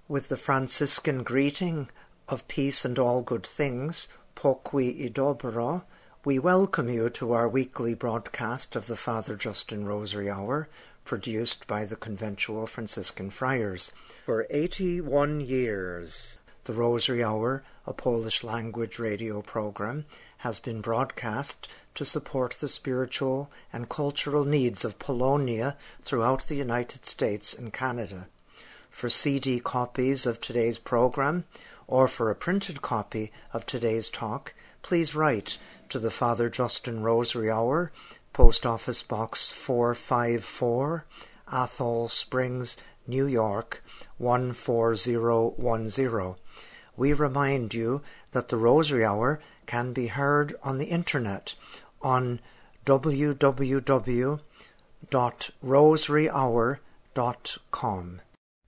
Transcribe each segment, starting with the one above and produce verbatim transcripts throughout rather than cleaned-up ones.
With the Franciscan greeting of peace and all good things, Pokui i dobro, we welcome you to our weekly broadcast of the Father Justin Rosary Hour, produced by the Conventual Franciscan Friars. For eighty-one years, the Rosary Hour, a Polish-language radio program, has been broadcast to support the spiritual and cultural needs of Polonia throughout the United States and Canada. For C D copies of today's program, or for a printed copy of today's talk, please write to the Father Justin Rosary Hour, Post Office Box four five four, Athol Springs, New York, one four zero one zero. We remind you that the Rosary Hour can be heard on the internet on w w w dot rosary hour dot com.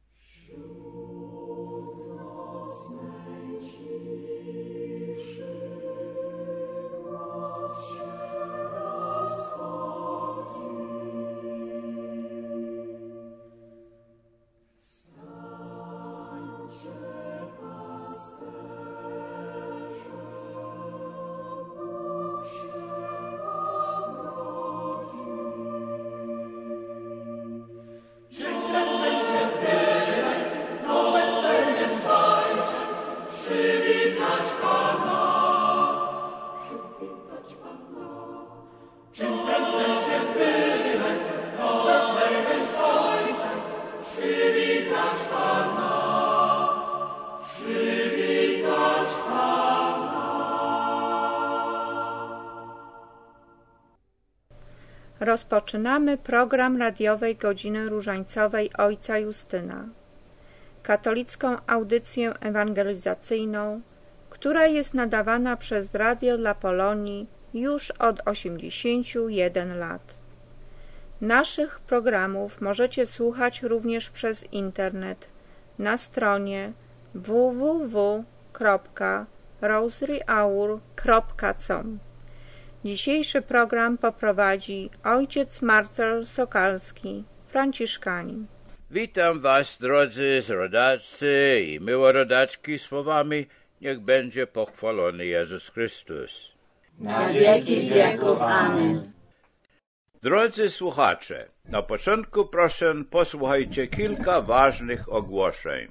Rozpoczynamy program radiowej Godziny Różańcowej Ojca Justyna, katolicką audycję ewangelizacyjną, która jest nadawana przez Radio dla Polonii już od osiemdziesięciu jeden lat. Naszych programów możecie słuchać również przez internet na stronie w w w kropka rosary hour kropka com. Dzisiejszy program poprowadzi ojciec Marcel Sokalski, franciszkanin. Witam was, drodzy rodacy i miłorodaczki, słowami: niech będzie pochwalony Jezus Chrystus. Na wieki wieków. Amen. Drodzy słuchacze, na początku proszę posłuchajcie kilka ważnych ogłoszeń.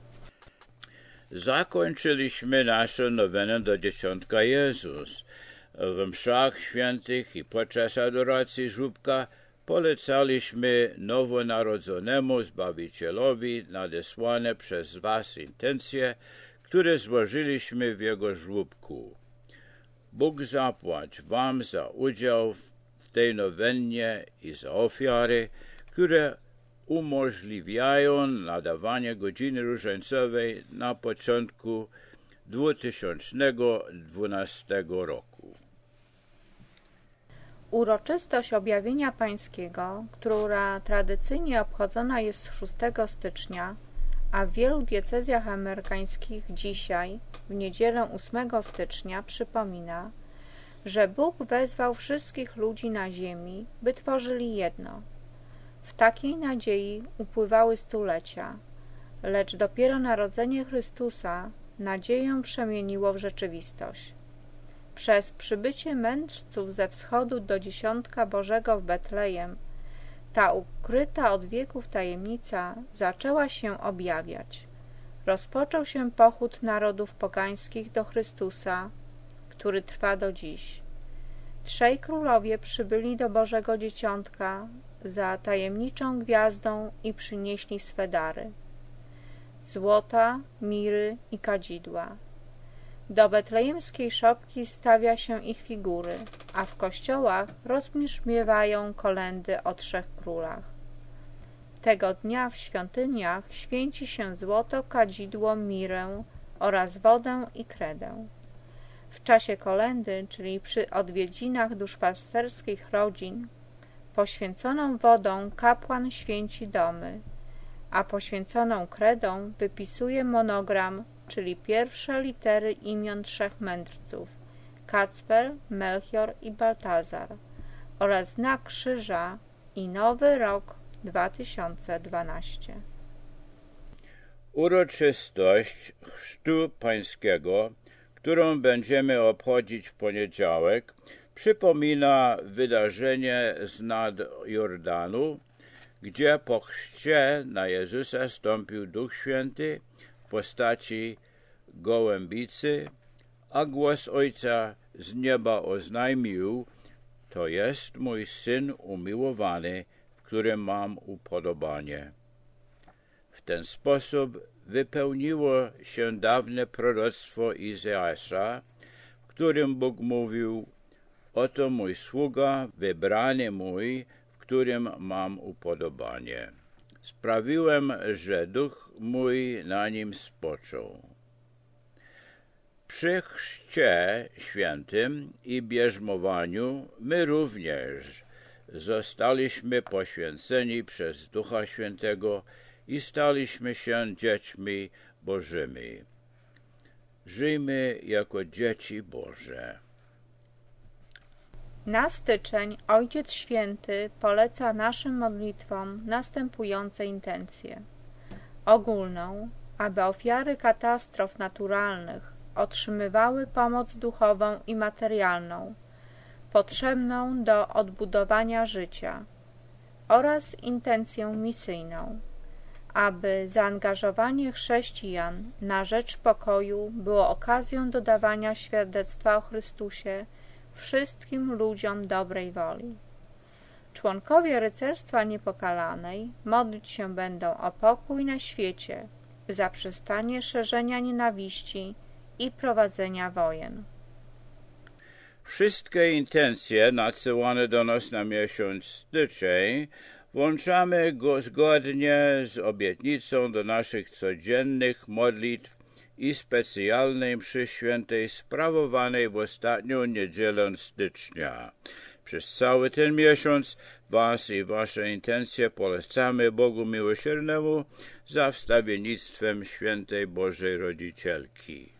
Zakończyliśmy naszą nowenę do Dzieciątka Jezus. W mszach świętych i podczas adoracji żłóbka polecaliśmy nowonarodzonemu Zbawicielowi nadesłane przez was intencje, które złożyliśmy w jego żłóbku. Bóg zapłać wam za udział w tej nowennie i za ofiary, które umożliwiają nadawanie Godziny Różańcowej na początku dwa tysiące dwunastego roku. Uroczystość Objawienia Pańskiego, która tradycyjnie obchodzona jest szóstego stycznia, a w wielu diecezjach amerykańskich dzisiaj, w niedzielę ósmego stycznia, przypomina, że Bóg wezwał wszystkich ludzi na ziemi, by tworzyli jedno. W takiej nadziei upływały stulecia, lecz dopiero narodzenie Chrystusa nadzieję przemieniło w rzeczywistość. Przez przybycie mędrców ze wschodu do Dziesiątka Bożego w Betlejem ta ukryta od wieków tajemnica zaczęła się objawiać. Rozpoczął się pochód narodów pogańskich do Chrystusa, który trwa do dziś. Trzej królowie przybyli do Bożego Dzieciątka za tajemniczą gwiazdą i przynieśli swe dary: złota, miry i kadzidła. Do betlejemskiej szopki stawia się ich figury, a w kościołach rozbrzmiewają kolędy o trzech królach. Tego dnia w świątyniach święci się złoto, kadzidło, mirę oraz wodę i kredę. W czasie kolędy, czyli przy odwiedzinach duszpasterskich rodzin, poświęconą wodą kapłan święci domy, a poświęconą kredą wypisuje monogram, czyli pierwsze litery imion trzech mędrców: Kacper, Melchior i Baltazar, oraz znak krzyża i Nowy Rok dwa tysiące dwanaście. Uroczystość Chrztu Pańskiego, którą będziemy obchodzić w poniedziałek, przypomina wydarzenie z nad Jordanu, gdzie po chrzcie na Jezusa stąpił Duch Święty w postaci gołębicy, a głos Ojca z nieba oznajmił: to jest mój Syn umiłowany, w którym mam upodobanie. W ten sposób wypełniło się dawne proroctwo Izajasza, w którym Bóg mówił: oto mój sługa, wybrany mój, w którym mam upodobanie. Sprawiłem, że Duch mój na nim spoczął. Przy chrzcie świętym i bierzmowaniu my również zostaliśmy poświęceni przez Ducha Świętego i staliśmy się dziećmi Bożymi. Żyjmy jako dzieci Boże. Na styczeń Ojciec Święty poleca naszym modlitwom następujące intencje. Ogólną, aby ofiary katastrof naturalnych otrzymywały pomoc duchową i materialną, potrzebną do odbudowania życia, oraz intencję misyjną, aby zaangażowanie chrześcijan na rzecz pokoju było okazją do dawania świadectwa o Chrystusie wszystkim ludziom dobrej woli. Członkowie Rycerstwa Niepokalanej modlić się będą o pokój na świecie, zaprzestanie szerzenia nienawiści i prowadzenia wojen. Wszystkie intencje nadsyłane do nas na miesiąc styczeń włączamy go zgodnie z obietnicą do naszych codziennych modlitw i specjalnej mszy świętej sprawowanej w ostatnią niedzielę stycznia. Przez cały ten miesiąc was i wasze intencje polecamy Bogu Miłosiernemu za wstawiennictwem Świętej Bożej Rodzicielki.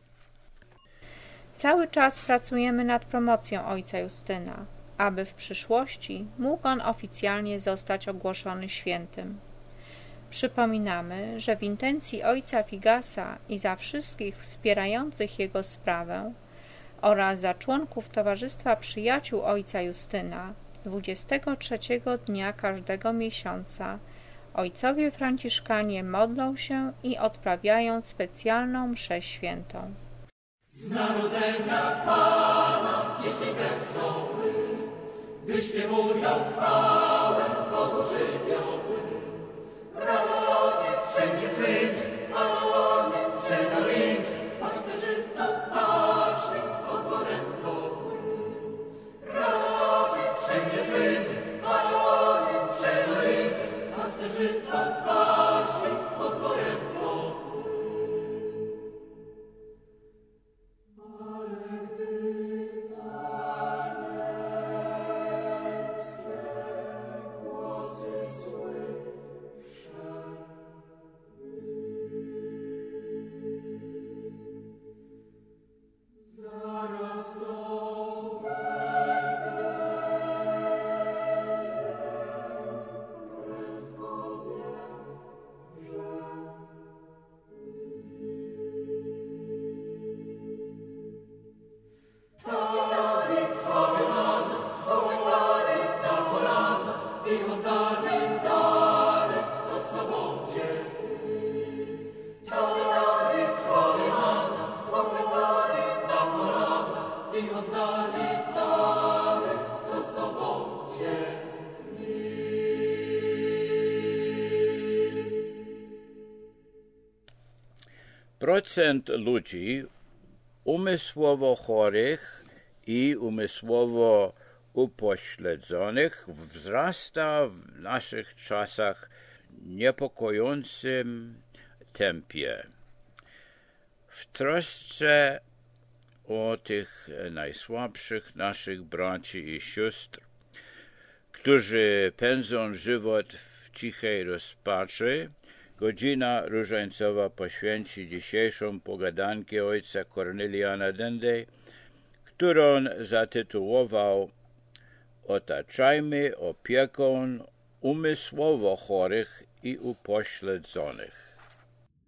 Cały czas pracujemy nad promocją ojca Justyna, aby w przyszłości mógł on oficjalnie zostać ogłoszony świętym. Przypominamy, że w intencji ojca Figasa i za wszystkich wspierających jego sprawę oraz za członków Towarzystwa Przyjaciół ojca Justyna dwudziestego trzeciego dnia każdego miesiąca ojcowie franciszkanie modlą się i odprawiają specjalną mszę świętą. Z narodzenia Pana dzieci wesoły wyśpiewują chwałę Bogu żywioły. Rodzic wszędzie słynie, Panie przy dolinie, pasterzyca paśni odborem woły. Rodzic wszędzie słynie, Panie przy dolinie, pasterzyca paśni odborem woły. Procent ludzi umysłowo chorych i umysłowo upośledzonych wzrasta w naszych czasach niepokojącym tempie. W trosce o tych najsłabszych naszych braci i sióstr, którzy pędzą żywot w cichej rozpaczy, godzina różańcowa poświęci dzisiejszą pogadankę ojca Korneliana Dendy, którą zatytułował Otaczajmy opieką umysłowo chorych i upośledzonych.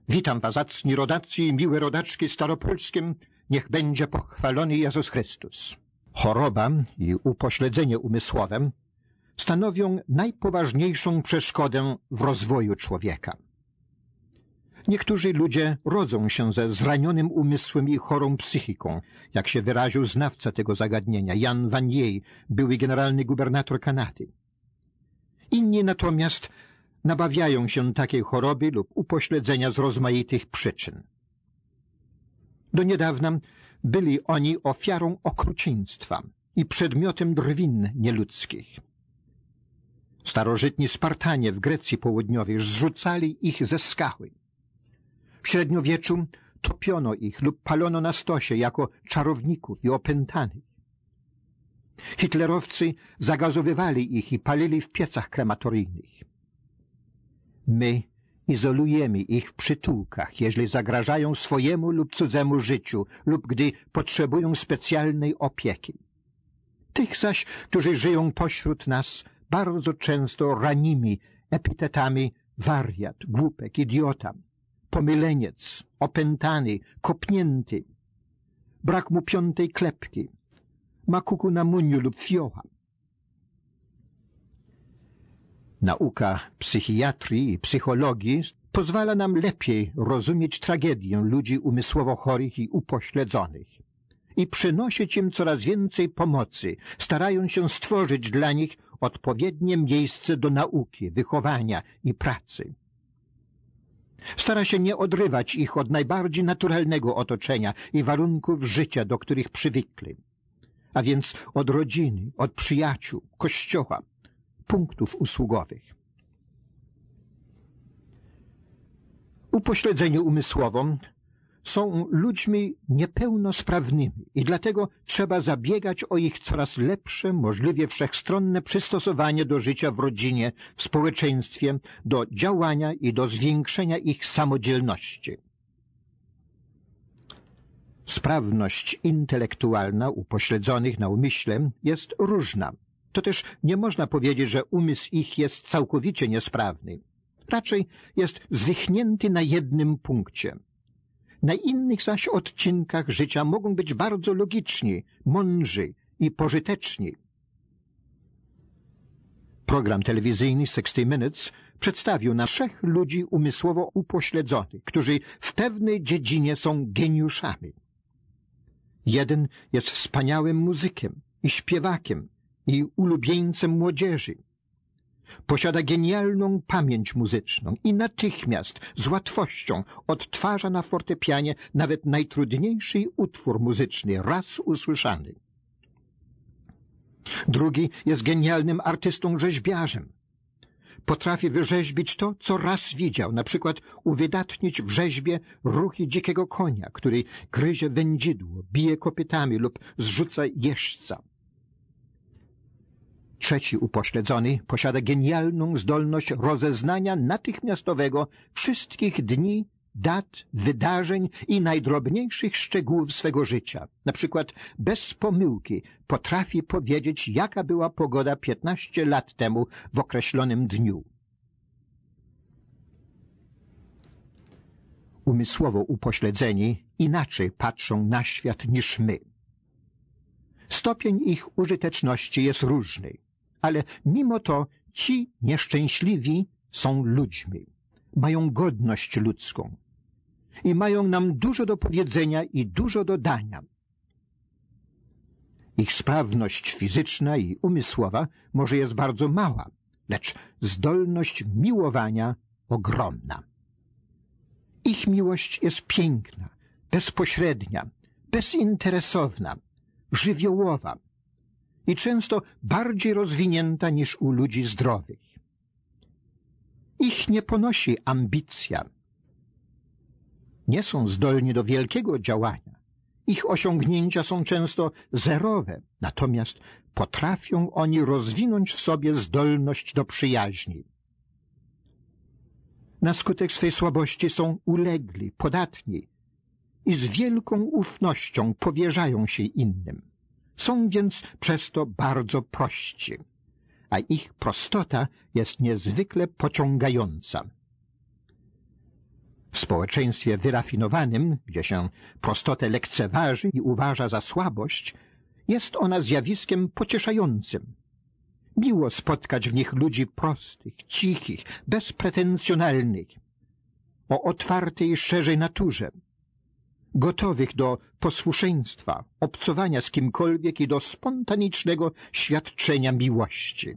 Witam was, zacni rodacy i miłe rodaczki staropolskim, niech będzie pochwalony Jezus Chrystus. Choroba i upośledzenie umysłowe stanowią najpoważniejszą przeszkodę w rozwoju człowieka. Niektórzy ludzie rodzą się ze zranionym umysłem i chorą psychiką, jak się wyraził znawca tego zagadnienia, Jan Vanier, były generalny gubernator Kanady. Inni natomiast nabawiają się takiej choroby lub upośledzenia z rozmaitych przyczyn. Do niedawna byli oni ofiarą okrucieństwa i przedmiotem drwin nieludzkich. Starożytni Spartanie w Grecji Południowej zrzucali ich ze skały. W średniowieczu topiono ich lub palono na stosie jako czarowników i opętanych. Hitlerowcy zagazowywali ich i palili w piecach krematoryjnych. My izolujemy ich w przytułkach, jeżeli zagrażają swojemu lub cudzemu życiu lub gdy potrzebują specjalnej opieki. Tych zaś, którzy żyją pośród nas, bardzo często ranimy epitetami wariat, głupek, idiota, pomyleniec, opętany, kopnięty, brak mu piątej klepki, ma kuku na muniu lub fioła. Nauka psychiatrii i psychologii pozwala nam lepiej rozumieć tragedię ludzi umysłowo chorych i upośledzonych i przynosić im coraz więcej pomocy, starając się stworzyć dla nich odpowiednie miejsce do nauki, wychowania i pracy. Stara się nie odrywać ich od najbardziej naturalnego otoczenia i warunków życia, do których przywykli, a więc od rodziny, od przyjaciół, kościoła, punktów usługowych. Upośledzeni umysłowo są ludźmi niepełnosprawnymi i dlatego trzeba zabiegać o ich coraz lepsze, możliwie wszechstronne przystosowanie do życia w rodzinie, w społeczeństwie, do działania i do zwiększenia ich samodzielności. Sprawność intelektualna upośledzonych na umyśle jest różna. To też nie można powiedzieć, że umysł ich jest całkowicie niesprawny. Raczej jest zwichnięty na jednym punkcie. Na innych zaś odcinkach życia mogą być bardzo logiczni, mądrzy i pożyteczni. Program telewizyjny sixty minutes przedstawił nam trzech ludzi umysłowo upośledzonych, którzy w pewnej dziedzinie są geniuszami. Jeden jest wspaniałym muzykiem i śpiewakiem i ulubieńcem młodzieży. Posiada genialną pamięć muzyczną i natychmiast z łatwością odtwarza na fortepianie nawet najtrudniejszy utwór muzyczny, raz usłyszany. Drugi jest genialnym artystą rzeźbiarzem. Potrafi wyrzeźbić to, co raz widział, na przykład uwydatnić w rzeźbie ruchy dzikiego konia, który gryzie wędzidło, bije kopytami lub zrzuca jeźdźca. Trzeci upośledzony posiada genialną zdolność rozeznania natychmiastowego wszystkich dni, dat, wydarzeń i najdrobniejszych szczegółów swego życia. Na przykład bez pomyłki potrafi powiedzieć, jaka była pogoda piętnaście lat temu w określonym dniu. Umysłowo upośledzeni inaczej patrzą na świat niż my. Stopień ich użyteczności jest różny, ale mimo to ci nieszczęśliwi są ludźmi, mają godność ludzką i mają nam dużo do powiedzenia i dużo do dania. Ich sprawność fizyczna i umysłowa może jest bardzo mała, lecz zdolność miłowania ogromna. Ich miłość jest piękna, bezpośrednia, bezinteresowna, żywiołowa i często bardziej rozwinięta niż u ludzi zdrowych. Ich nie ponosi ambicja. Nie są zdolni do wielkiego działania. Ich osiągnięcia są często zerowe, natomiast potrafią oni rozwinąć w sobie zdolność do przyjaźni. Na skutek swej słabości są ulegli, podatni i z wielką ufnością powierzają się innym. Są więc przez to bardzo prości, a ich prostota jest niezwykle pociągająca. W społeczeństwie wyrafinowanym, gdzie się prostotę lekceważy i uważa za słabość, jest ona zjawiskiem pocieszającym. Miło spotkać w nich ludzi prostych, cichich, bezpretensjonalnych, o otwartej i szczerej naturze, gotowych do posłuszeństwa, obcowania z kimkolwiek i do spontanicznego świadczenia miłości.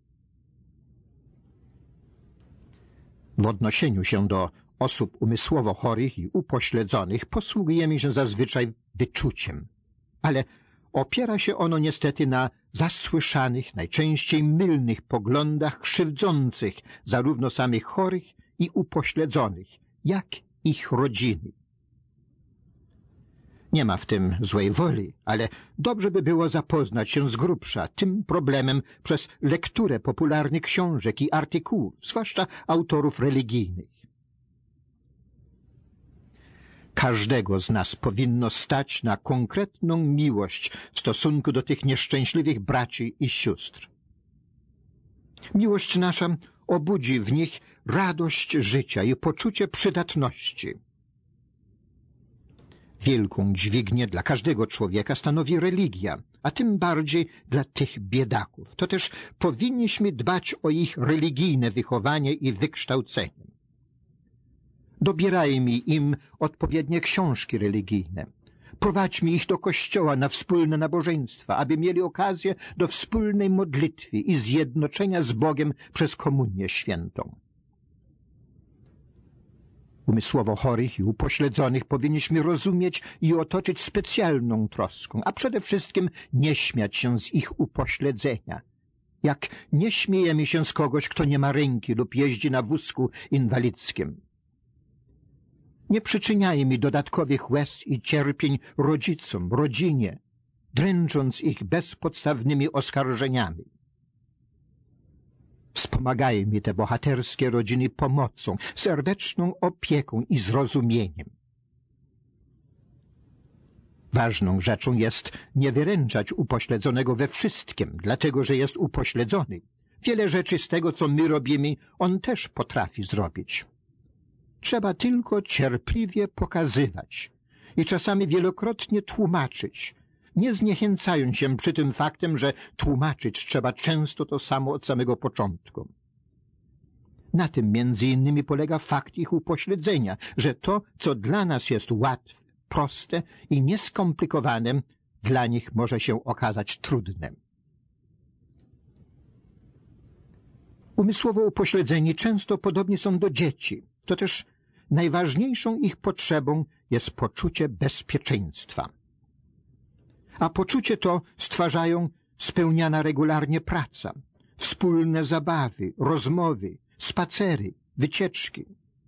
W odniesieniu się do osób umysłowo chorych i upośledzonych posługujemy się zazwyczaj wyczuciem, ale opiera się ono niestety na zasłyszanych, najczęściej mylnych poglądach krzywdzących zarówno samych chorych i upośledzonych, jak ich rodziny. Nie ma w tym złej woli, ale dobrze by było zapoznać się z grubsza tym problemem przez lekturę popularnych książek i artykułów, zwłaszcza autorów religijnych. Każdego z nas powinno stać na konkretną miłość w stosunku do tych nieszczęśliwych braci i sióstr. Miłość nasza obudzi w nich radość życia i poczucie przydatności. Wielką dźwignię dla każdego człowieka stanowi religia, a tym bardziej dla tych biedaków. To też powinniśmy dbać o ich religijne wychowanie i wykształcenie. Dobierajmy im odpowiednie książki religijne. Prowadźmy ich do kościoła na wspólne nabożeństwa, aby mieli okazję do wspólnej modlitwy i zjednoczenia z Bogiem przez komunię świętą. Umysłowo chorych i upośledzonych powinniśmy rozumieć i otoczyć specjalną troską, a przede wszystkim nie śmiać się z ich upośledzenia, jak nie śmiejemy się z kogoś, kto nie ma ręki lub jeździ na wózku inwalidzkim. Nie przyczyniajmy dodatkowych łez i cierpień rodzicom, rodzinie, dręcząc ich bezpodstawnymi oskarżeniami. Wspomagajmy te bohaterskie rodziny pomocą, serdeczną opieką i zrozumieniem. Ważną rzeczą jest nie wyręczać upośledzonego we wszystkim, dlatego że jest upośledzony. Wiele rzeczy z tego, co my robimy, on też potrafi zrobić. Trzeba tylko cierpliwie pokazywać i czasami wielokrotnie tłumaczyć, nie zniechęcając się przy tym faktem, że tłumaczyć trzeba często to samo od samego początku. Na tym między innymi polega fakt ich upośledzenia, że to, co dla nas jest łatwe, proste i nieskomplikowane, dla nich może się okazać trudne. Umysłowo upośledzeni często podobni są do dzieci. To też najważniejszą ich potrzebą jest poczucie bezpieczeństwa. A poczucie to stwarzają spełniana regularnie praca, wspólne zabawy, rozmowy, spacery, wycieczki.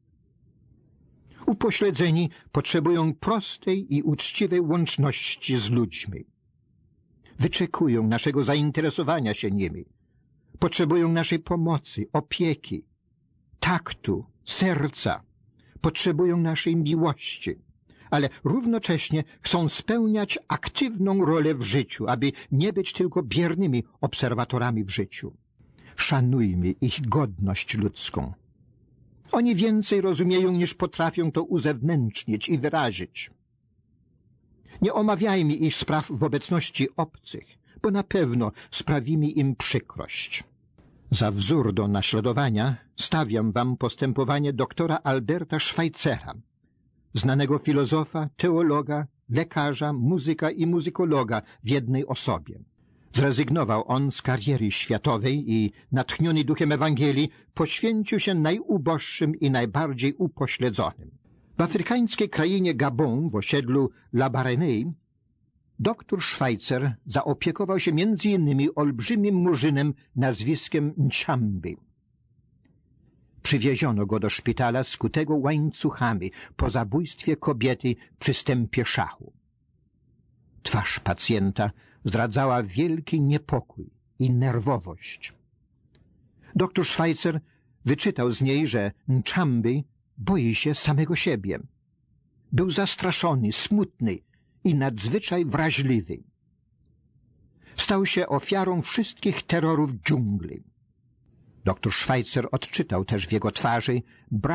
Upośledzeni potrzebują prostej i uczciwej łączności z ludźmi. Wyczekują naszego zainteresowania się nimi. Potrzebują naszej pomocy, opieki, taktu, serca. Potrzebują naszej miłości, ale równocześnie chcą spełniać aktywną rolę w życiu, aby nie być tylko biernymi obserwatorami w życiu. Szanujmy ich godność ludzką. Oni więcej rozumieją, niż potrafią to uzewnętrznić i wyrazić. Nie omawiajmy ich spraw w obecności obcych, bo na pewno sprawimy im przykrość. Za wzór do naśladowania stawiam wam postępowanie doktora Alberta Schweitzera, znanego filozofa, teologa, lekarza, muzyka i muzykologa w jednej osobie. Zrezygnował on z kariery światowej i, natchniony duchem Ewangelii, poświęcił się najuboższym i najbardziej upośledzonym. W afrykańskiej krainie Gabon, w osiedlu La Barenei, doktor Schweitzer zaopiekował się między innymi olbrzymim murzynem nazwiskiem Nchambi. Przywieziono go do szpitala skutego łańcuchami po zabójstwie kobiety przy stępie szachu. Twarz pacjenta zdradzała wielki niepokój i nerwowość. Doktor Schweitzer wyczytał z niej, że Nchambi boi się samego siebie. Był zastraszony, smutny i nadzwyczaj wrażliwy. Stał się ofiarą wszystkich terrorów dżungli. Doktor Schweitzer odczytał też w jego twarzy brak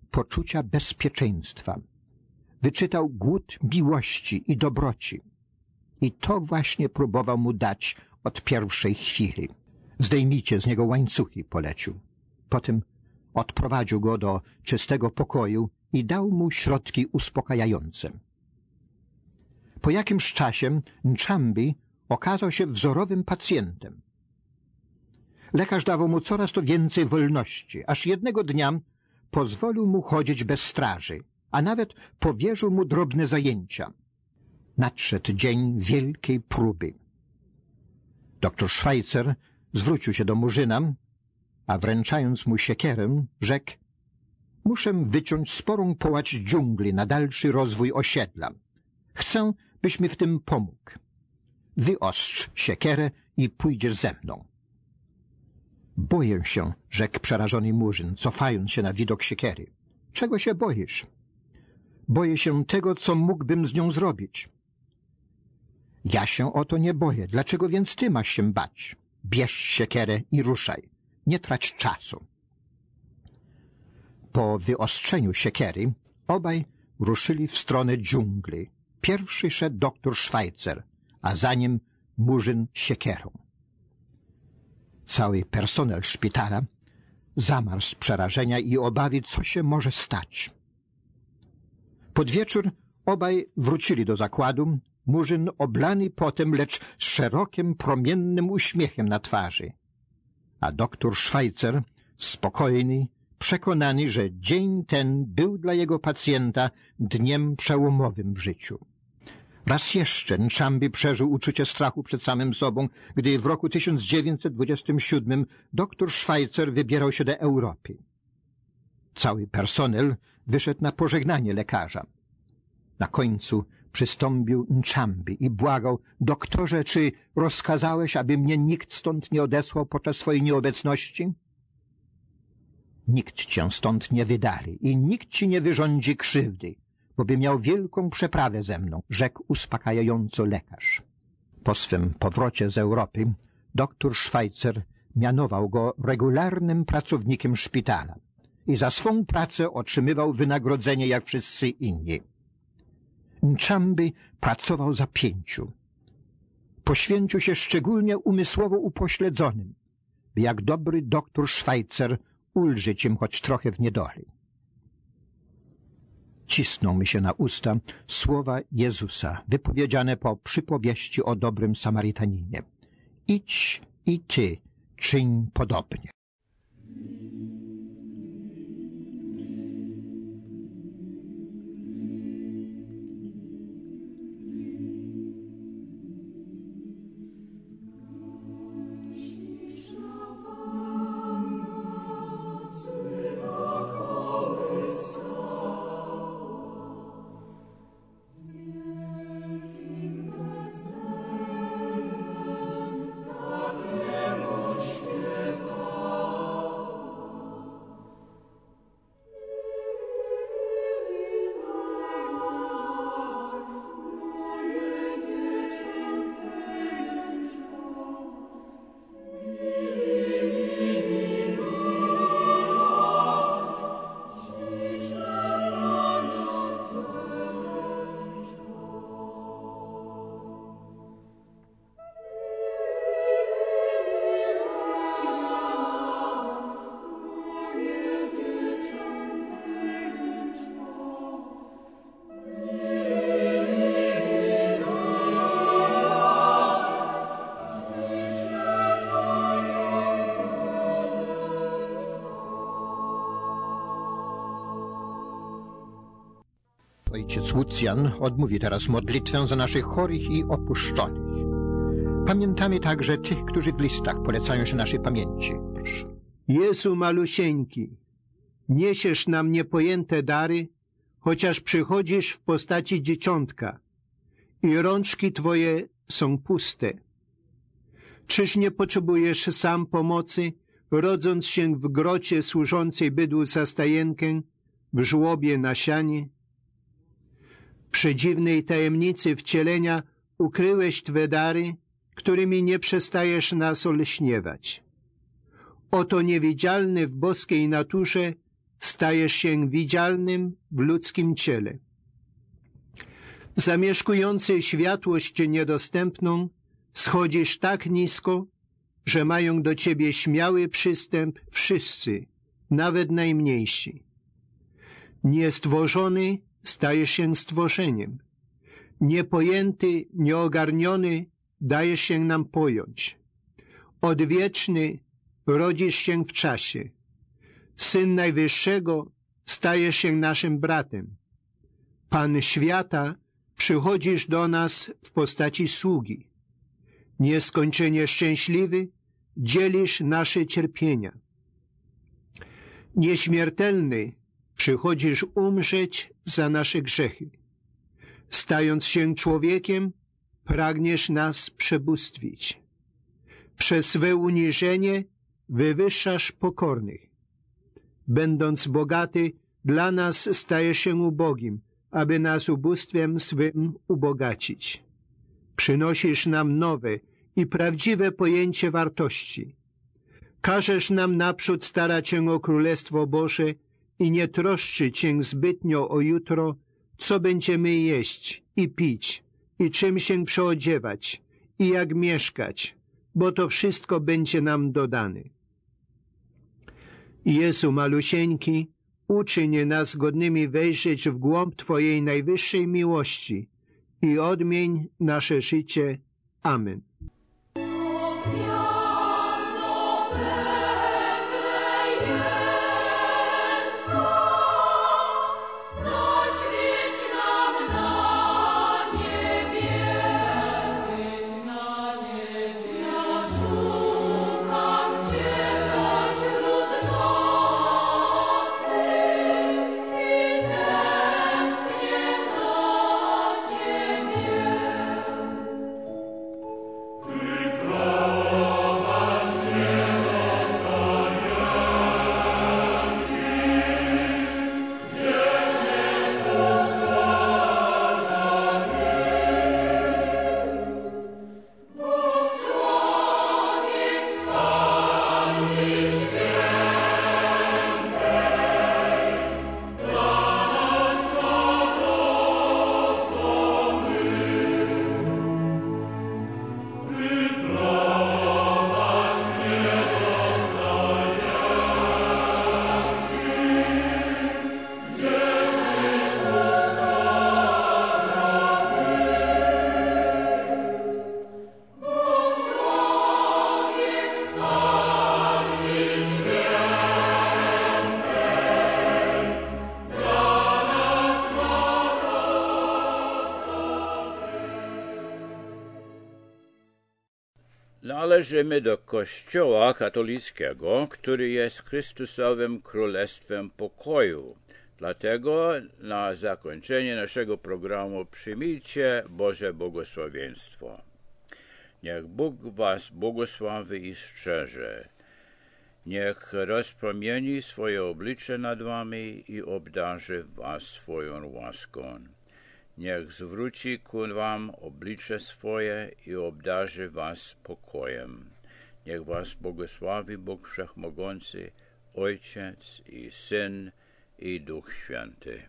poczucia bezpieczeństwa. Wyczytał głód miłości i dobroci. I to właśnie próbował mu dać od pierwszej chwili. Zdejmijcie z niego łańcuchy, polecił. Potem odprowadził go do czystego pokoju i dał mu środki uspokajające. Po jakimś czasie Nchambi okazał się wzorowym pacjentem. Lekarz dawał mu coraz to więcej wolności, aż jednego dnia pozwolił mu chodzić bez straży, a nawet powierzył mu drobne zajęcia. Nadszedł dzień wielkiej próby. Doktor Schweitzer zwrócił się do Murzyna, a wręczając mu siekierę, rzekł: muszę wyciąć sporą połać dżungli na dalszy rozwój osiedla. Chcę, byś mi w tym pomógł. Wyostrz siekierę i pójdziesz ze mną. Boję się, rzekł przerażony Murzyn, cofając się na widok siekiery. Czego się boisz? Boję się tego, co mógłbym z nią zrobić. Ja się o to nie boję. Dlaczego więc ty masz się bać? Bierz siekierę i ruszaj. Nie trać czasu. Po wyostrzeniu siekiery obaj ruszyli w stronę dżungli. Pierwszy szedł doktor Schweitzer, a za nim Murzyn z siekierą. Cały personel szpitala zamarł z przerażenia i obawy, co się może stać. Pod wieczór obaj wrócili do zakładu, Murzyn oblany potem, lecz z szerokim, promiennym uśmiechem na twarzy, a doktor Schweitzer spokojny, przekonany, że dzień ten był dla jego pacjenta dniem przełomowym w życiu. Raz jeszcze Nchambi przeżył uczucie strachu przed samym sobą, gdy w roku tysiąc dziewięćset dwudziestym siódmym doktor Schweitzer wybierał się do Europy. Cały personel wyszedł na pożegnanie lekarza. Na końcu przystąpił Nchambi i błagał: doktorze, czy rozkazałeś, aby mnie nikt stąd nie odesłał podczas twojej nieobecności? Nikt cię stąd nie wydali i nikt ci nie wyrządzi krzywdy, bo by miał wielką przeprawę ze mną, rzekł uspokajająco lekarz. Po swym powrocie z Europy doktor Schweitzer mianował go regularnym pracownikiem szpitala i za swą pracę otrzymywał wynagrodzenie jak wszyscy inni. Nchambi pracował za pięciu. Poświęcił się szczególnie umysłowo upośledzonym, by jak dobry doktor Schweitzer ulżyć im choć trochę w niedoli. Cisną mi się na usta słowa Jezusa, wypowiedziane po przypowieści o dobrym Samarytaninie. Idź i ty czyń podobnie. Ojciec Lucjan odmówi teraz modlitwę za naszych chorych i opuszczonych. Pamiętamy także tych, którzy w listach polecają się naszej pamięci. Proszę. Jezu malusieńki, niesiesz nam niepojęte dary, chociaż przychodzisz w postaci dzieciątka i rączki Twoje są puste. Czyż nie potrzebujesz sam pomocy, rodząc się w grocie służącej bydłu za stajenkę, w żłobie na sianie? W przedziwnej tajemnicy wcielenia ukryłeś Twe dary, którymi nie przestajesz nas olśniewać. Oto niewidzialny w boskiej naturze stajesz się widzialnym w ludzkim ciele. Zamieszkujący światłość niedostępną, schodzisz tak nisko, że mają do ciebie śmiały przystęp wszyscy, nawet najmniejsi. Niestworzony stajesz się stworzeniem. Niepojęty, nieogarniony dajesz się nam pojąć. Odwieczny rodzisz się w czasie. Syn Najwyższego stajesz się naszym bratem. Pan świata, przychodzisz do nas w postaci sługi. Nieskończenie szczęśliwy, dzielisz nasze cierpienia. Nieśmiertelny, przychodzisz umrzeć za nasze grzechy. Stając się człowiekiem, pragniesz nas przebóstwić. Przez swe uniżenie wywyższasz pokornych. Będąc bogaty, dla nas stajesz się ubogim, aby nas ubóstwem swym ubogacić. Przynosisz nam nowe i prawdziwe pojęcie wartości. Każesz nam naprzód starać się o Królestwo Boże i nie troszczyć się zbytnio o jutro, co będziemy jeść i pić, i czym się przeodziewać, i jak mieszkać, bo to wszystko będzie nam dodane. Jezu malusieńki, uczyń nas godnymi wejrzeć w głąb Twojej najwyższej miłości i odmień nasze życie. Amen. Należymy do Kościoła katolickiego, który jest Chrystusowym Królestwem Pokoju. Dlatego na zakończenie naszego programu przyjmijcie Boże błogosławieństwo. Niech Bóg was błogosławi i strzeże. Niech rozpromieni swoje oblicze nad wami i obdarzy was swoją łaską. Niech zwróci ku wam oblicze swoje i obdarzy was pokojem. Niech was błogosławi Bóg Wszechmogący, Ojciec i Syn i Duch Święty.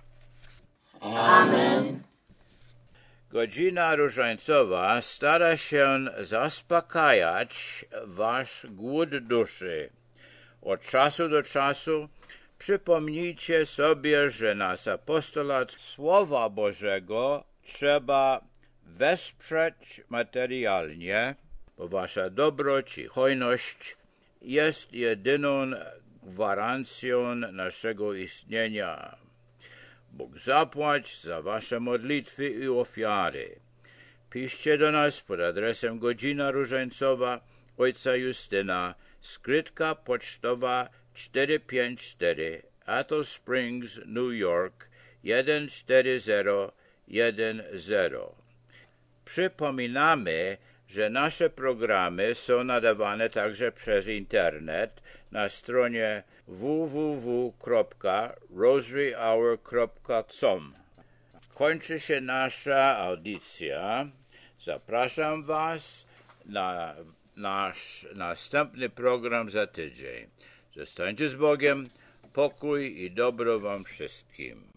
Amen. Godzina różańcowa stara się zaspokajać wasz głód duszy. Od czasu do czasu przypomnijcie sobie, że nas apostolat Słowa Bożego trzeba wesprzeć materialnie, bo wasza dobroć i hojność jest jedyną gwarancją naszego istnienia. Bóg zapłać za wasze modlitwy i ofiary. Piszcie do nas pod adresem Godzina Różańcowa Ojca Justyna, skrytka pocztowa cztery pięć cztery, Atoll Springs, New York jeden cztery zero jeden zero. Przypominamy, że nasze programy są nadawane także przez internet na stronie w w w kropka rosary hour kropka com. Kończy się nasza audycja. Zapraszam was na nasz następny program za tydzień. Zostańcie z Bogiem. pokój i dobro wam wszystkim.